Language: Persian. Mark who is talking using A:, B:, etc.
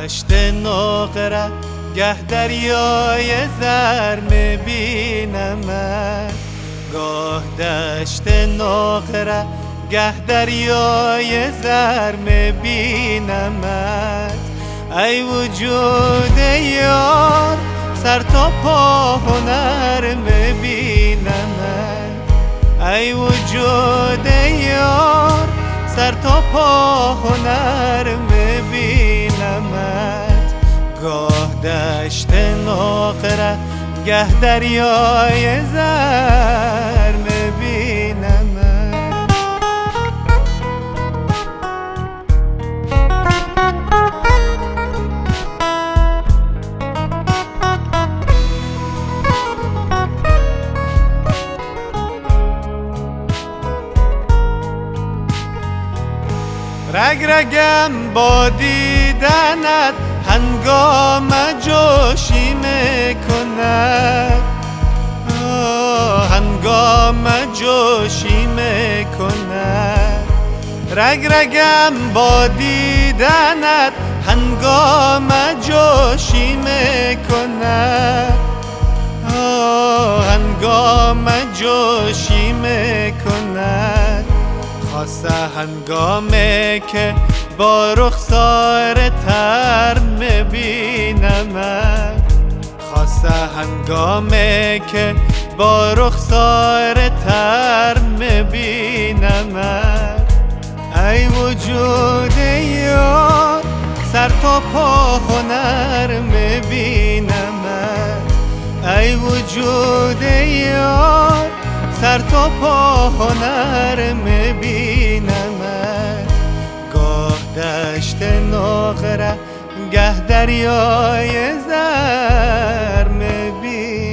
A: دشت نقره گه دریای زر میبینمت، گاه دشت نقره گه دریای زر میبینمت. ای وجود یار سر تا پا هنر میبینمت، ای وجود یار سر تا پا هنر میبینمت. گاه دشت نقره گه دریای زر میبینمت. رگ رگم با دیدنت هنگام جوشی میکند، هنگام جوشی میکند. رگ رگم با دیدنت هنگام جوشی میکند، هنگام جوشی میکند. خاصه هنگامی که با رخسار تر میبینمت، خاصه هنگامی که با رخسار تر میبینمت. ای وجود یار سر تا پا هنر میبینمت، ای وجود یار سر تا پا هنر میبینمت. گاه دشت نقره گه دریای زر میبینمت.